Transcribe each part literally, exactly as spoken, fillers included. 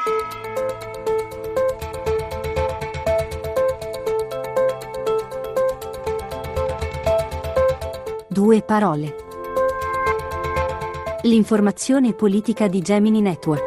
Due parole. L'informazione politica di Gemini Network.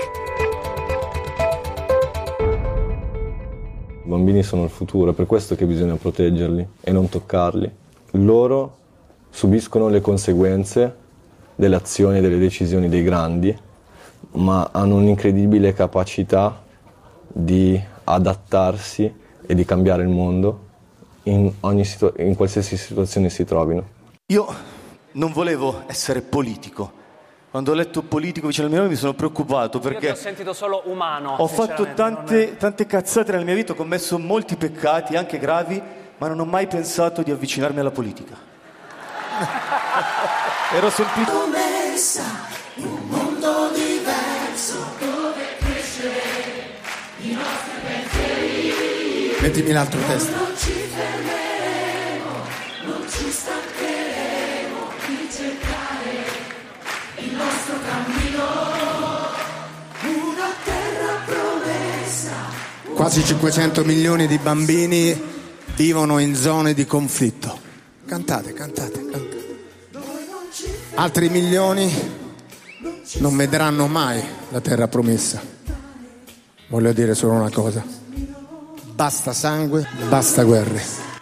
I bambini sono il futuro, è per questo che bisogna proteggerli e non toccarli. Loro subiscono le conseguenze delle azioni e delle decisioni dei grandi, ma hanno un'incredibile capacità di adattarsi e di cambiare il mondo in, ogni situ- in qualsiasi situazione si trovino. Io non volevo essere politico. Quando ho letto politico vicino al mio nome mi sono preoccupato perché io ti ho sentito solo umano. Ho fatto tante, è... tante cazzate nella mia vita, ho commesso molti peccati, anche gravi, ma non ho mai pensato di avvicinarmi alla politica. Ero semplicemente in un mondo diverso dove crescere i nostri pensieri. Mettimi l'altro testo. Non ci fermeremo, non ci stancheremo di cercare il nostro cammino, una terra promessa. Quasi cinquecento milioni di bambini vivono in zone di conflitto. Cantate, cantate, cantate. Altri milioni non vedranno mai la terra promessa. Voglio dire solo una cosa: basta sangue, basta guerre,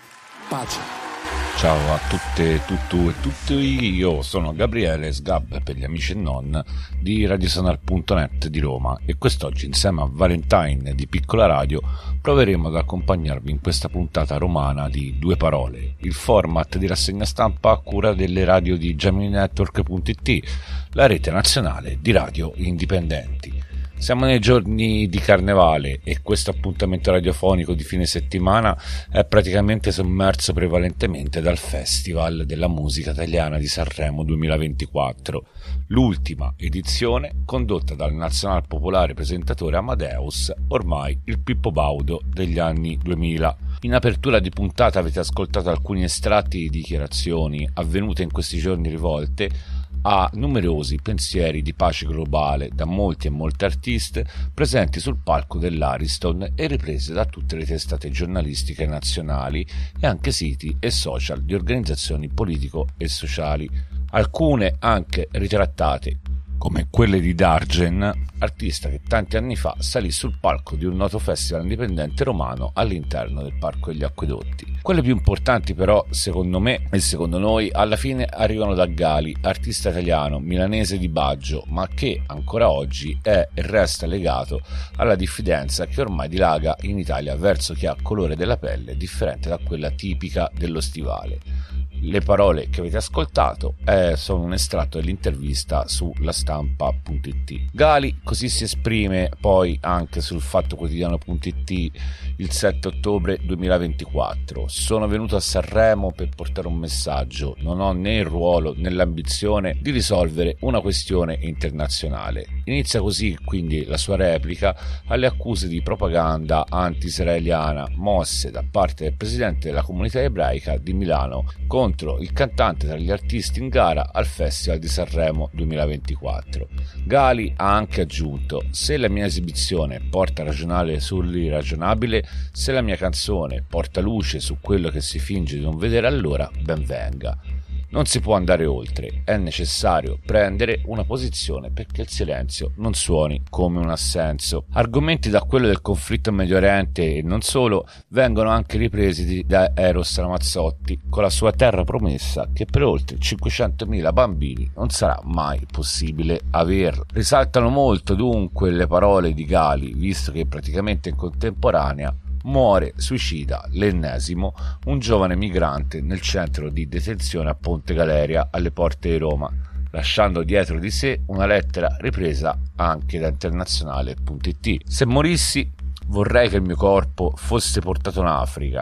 pace. Ciao a tutte, tutto e tutti, io sono Gabriele Sgab per gli amici e non di radiosonar punto net di Roma e quest'oggi insieme a Valentine di Piccola Radio proveremo ad accompagnarvi in questa puntata romana di Due Parole, il format di rassegna stampa a cura delle radio di Gemini Network punto it, la rete nazionale di radio indipendenti. Siamo nei giorni di Carnevale e questo appuntamento radiofonico di fine settimana è praticamente sommerso prevalentemente dal Festival della Musica Italiana di Sanremo duemilaventiquattro, l'ultima edizione condotta dal nazional popolare presentatore Amadeus, ormai il Pippo Baudo degli anni duemila. In apertura di puntata avete ascoltato alcuni estratti di dichiarazioni avvenute in questi giorni rivolte a numerosi pensieri di pace globale da molti e molte artiste presenti sul palco dell'Ariston e riprese da tutte le testate giornalistiche nazionali e anche siti e social di organizzazioni politico e sociali, alcune anche ritrattate come quelle di Dargen, artista che tanti anni fa salì sul palco di un noto festival indipendente romano all'interno del Parco degli Acquedotti. Quelle più importanti però, secondo me e secondo noi, alla fine arrivano da Gali, artista italiano, milanese di Baggio, ma che ancora oggi è e resta legato alla diffidenza che ormai dilaga in Italia verso chi ha colore della pelle differente da quella tipica dello stivale. Le parole che avete ascoltato eh, sono un estratto dell'intervista su la stampa punto it. Gali così si esprime poi anche sul fatto quotidiano punto it il sette ottobre duemilaventiquattro. Sono venuto a Sanremo per portare un messaggio, non ho né il ruolo né l'ambizione di risolvere una questione internazionale. Inizia così quindi la sua replica alle accuse di propaganda anti-israeliana mosse da parte del presidente della comunità ebraica di Milano contro il cantante tra gli artisti in gara al Festival di Sanremo duemilaventiquattro. Gali ha anche aggiunto: se la mia esibizione porta a ragionare sull'irragionabile, se la mia canzone porta luce su quello che si finge di non vedere, allora ben venga. Non si può andare oltre, è necessario prendere una posizione perché il silenzio non suoni come un assenso. Argomenti da quello del conflitto in Medio Oriente e non solo vengono anche ripresi da Eros Ramazzotti con la sua Terra Promessa, che per oltre cinquecentomila bambini non sarà mai possibile averla. Risaltano molto dunque le parole di Gali, visto che praticamente in contemporanea muore suicida l'ennesimo, un giovane migrante nel centro di detenzione a Ponte Galeria alle porte di Roma, lasciando dietro di sé una lettera ripresa anche da internazionale punto it. Se morissi vorrei che il mio corpo fosse portato in Africa,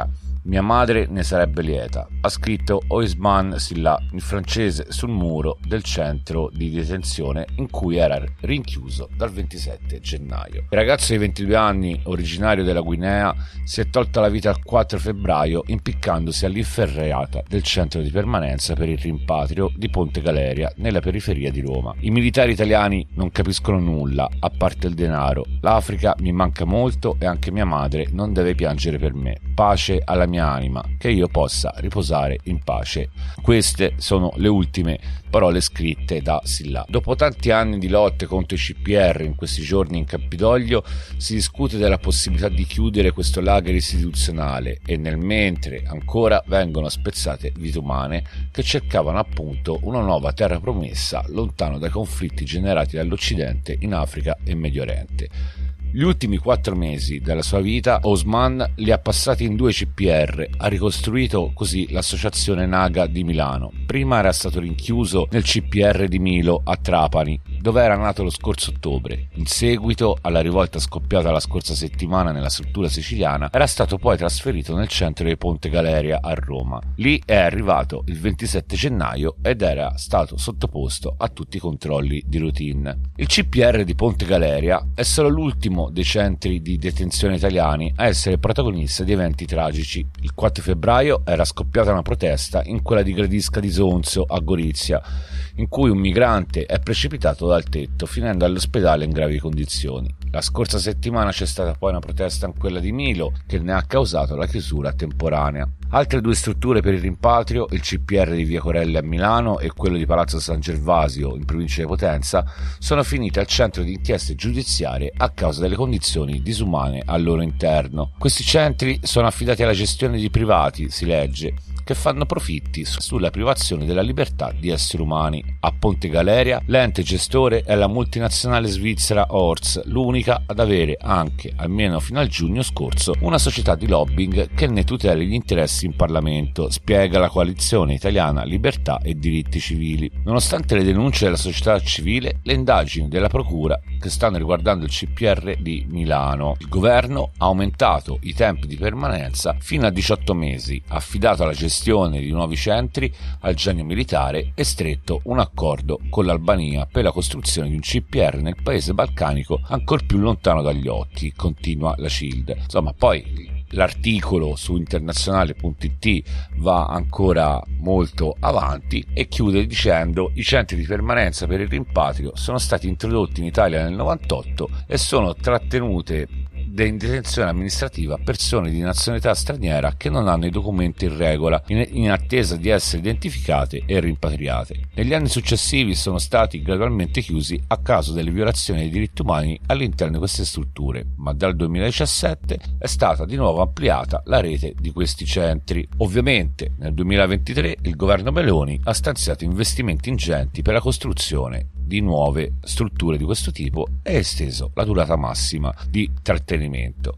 Mia madre ne sarebbe lieta, ha scritto Ousmane Sylla in francese sul muro del centro di detenzione in cui era rinchiuso dal ventisette gennaio. Il ragazzo di ventidue anni, originario della Guinea, si è tolta la vita il quattro febbraio impiccandosi all'inferriata del centro di permanenza per il rimpatrio di Ponte Galeria nella periferia di Roma. I militari italiani non capiscono nulla, a parte il denaro. L'Africa mi manca molto e anche mia madre non deve piangere per me. Pace alla mia anima, che io possa riposare in pace. Queste sono le ultime parole scritte da Sylla. Dopo tanti anni di lotte contro i C P R, in questi giorni in Campidoglio si discute della possibilità di chiudere questo lager istituzionale e nel mentre ancora vengono spezzate vite umane che cercavano appunto una nuova terra promessa lontano dai conflitti generati dall'Occidente in Africa e Medio Oriente. Gli ultimi quattro mesi della sua vita Ousmane li ha passati in due C P R, ha ricostruito così l'associazione Naga di Milano. Prima era stato rinchiuso nel C P R di Milo a Trapani, dove era nato lo scorso ottobre. In seguito alla rivolta scoppiata la scorsa settimana nella struttura siciliana, era stato poi trasferito nel centro di Ponte Galeria a Roma. Lì è arrivato il ventisette gennaio ed era stato sottoposto a tutti i controlli di routine. Il C P R di Ponte Galeria è solo l'ultimo dei centri di detenzione italiani a essere protagonista di eventi tragici. Il quattro febbraio era scoppiata una protesta in quella di Gradisca di Sonzio a Gorizia, in cui un migrante è precipitato dal tetto, finendo all'ospedale in gravi condizioni. La scorsa settimana c'è stata poi una protesta in quella di Milo, che ne ha causato la chiusura temporanea. Altre due strutture per il rimpatrio, il C P R di Via Corelli a Milano e quello di Palazzo San Gervasio in provincia di Potenza, sono finite al centro di inchieste giudiziarie a causa delle condizioni disumane al loro interno. Questi centri sono affidati alla gestione di privati, si legge, che fanno profitti sulla privazione della libertà di esseri umani. A Ponte Galeria l'ente gestore è la multinazionale svizzera Horz, l'unica ad avere anche, almeno fino al giugno scorso, una società di lobbying che ne tuteli gli interessi in Parlamento, spiega la coalizione italiana Libertà e Diritti Civili. Nonostante le denunce della società civile, le indagini della procura che stanno riguardando il C P R di Milano, il governo ha aumentato i tempi di permanenza fino a diciotto mesi, affidato alla gestione di nuovi centri al genio militare e stretto un accordo con l'Albania per la costruzione di un C P R nel paese balcanico ancor più lontano dagli occhi, continua la Cild. Insomma, poi l'articolo su internazionale punto it va ancora molto avanti e chiude dicendo: i centri di permanenza per il rimpatrio sono stati introdotti in Italia nel novantotto e sono trattenute in detenzione amministrativa persone di nazionalità straniera che non hanno i documenti in regola, in, in attesa di essere identificate e rimpatriate. Negli anni successivi sono stati gradualmente chiusi a causa delle violazioni dei diritti umani all'interno di queste strutture, ma dal duemiladiciassette è stata di nuovo ampliata la rete di questi centri. Ovviamente nel duemilaventitré il governo Meloni ha stanziato investimenti ingenti per la costruzione di nuove strutture di questo tipo e esteso la durata massima di trattenimento.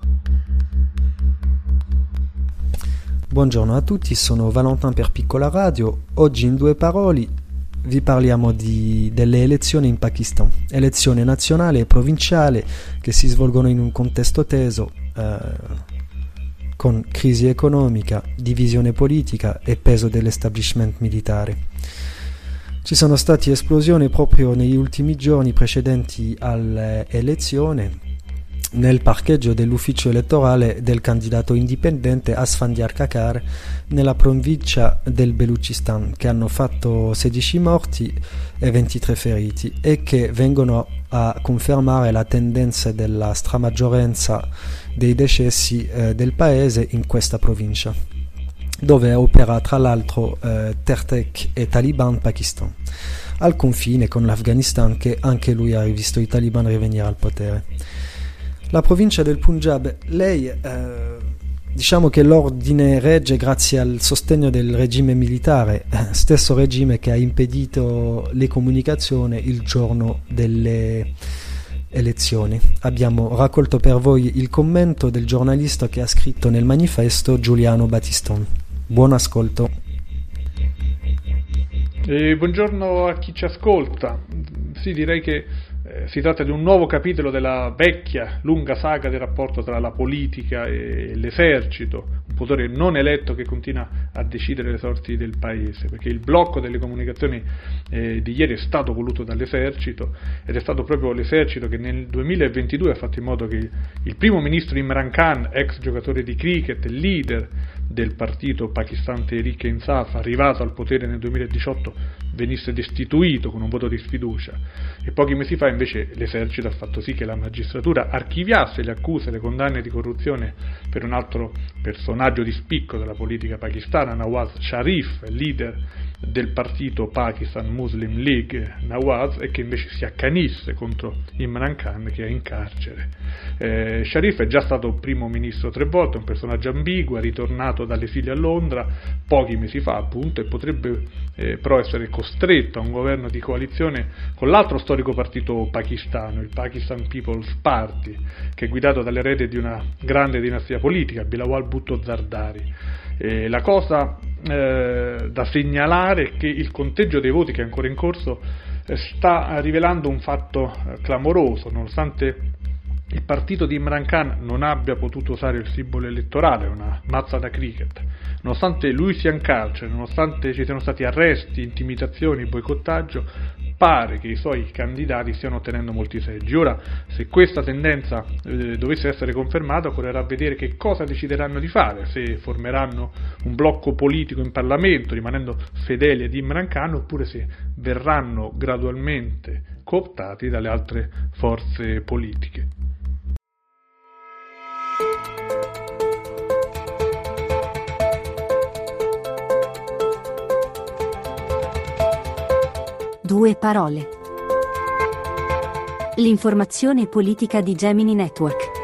Buongiorno a tutti, sono Valentin per Piccola Radio. Oggi in due parole vi parliamo di, delle elezioni in Pakistan, elezioni nazionali e provinciali che si svolgono in un contesto teso eh, con crisi economica, divisione politica e peso dell'establishment militare. Ci sono state esplosioni proprio negli ultimi giorni precedenti all'elezione nel parcheggio dell'ufficio elettorale del candidato indipendente Asfandiar Kakar nella provincia del Belucistan, che hanno fatto sedici morti e ventitré feriti e che vengono a confermare la tendenza della stramaggioranza dei decessi eh, del paese in questa provincia, dove opera tra l'altro eh, Tehrik e Taliban Pakistan, al confine con l'Afghanistan, che anche lui ha visto i Taliban rivenire al potere. La provincia del Punjab, lei eh, diciamo che l'ordine regge grazie al sostegno del regime militare, stesso regime che ha impedito le comunicazioni il giorno delle elezioni. Abbiamo raccolto per voi il commento del giornalista che ha scritto nel manifesto, Giuliano Battiston. Buon ascolto. Eh, buongiorno a chi ci ascolta. Sì, direi che Eh, si tratta di un nuovo capitolo della vecchia, lunga saga del rapporto tra la politica e l'esercito, un potere non eletto che continua a decidere le sorti del paese, perché il blocco delle comunicazioni eh, di ieri è stato voluto dall'esercito, ed è stato proprio l'esercito che nel duemilaventidue ha fatto in modo che il primo ministro Imran Khan, ex giocatore di cricket, leader del partito Pakistan Tehreek-e-Insaf, arrivato al potere nel duemiladiciotto, venisse destituito con un voto di sfiducia, e pochi mesi fa invece l'esercito ha fatto sì che la magistratura archiviasse le accuse e le condanne di corruzione per un altro personaggio di spicco della politica pakistana, Nawaz Sharif, leader del partito Pakistan Muslim League Nawaz, e che invece si accanisse contro Imran Khan, che è in carcere. Eh, Sharif è già stato primo ministro tre volte, un personaggio ambiguo, è ritornato dall'esilio a Londra pochi mesi fa appunto, e potrebbe eh, però essere costretto a un governo di coalizione con l'altro storico partito pakistano, il Pakistan People's Party, che è guidato dall'erede di una grande dinastia politica, Bilawal Bhutto Zardari. Eh, la cosa eh, da segnalare è che il conteggio dei voti, che è ancora in corso, eh, sta rivelando un fatto eh, clamoroso, nonostante il partito di Imran Khan non abbia potuto usare il simbolo elettorale, una mazza da cricket, nonostante lui sia in carcere, nonostante ci siano stati arresti, intimidazioni, boicottaggio, pare che i suoi candidati stiano ottenendo molti seggi. Ora, se questa tendenza eh, dovesse essere confermata, occorrerà vedere che cosa decideranno di fare, se formeranno un blocco politico in Parlamento rimanendo fedeli ad Imran Khan, oppure se verranno gradualmente cooptati dalle altre forze politiche. Due parole. L'informazione politica di Gemini Network.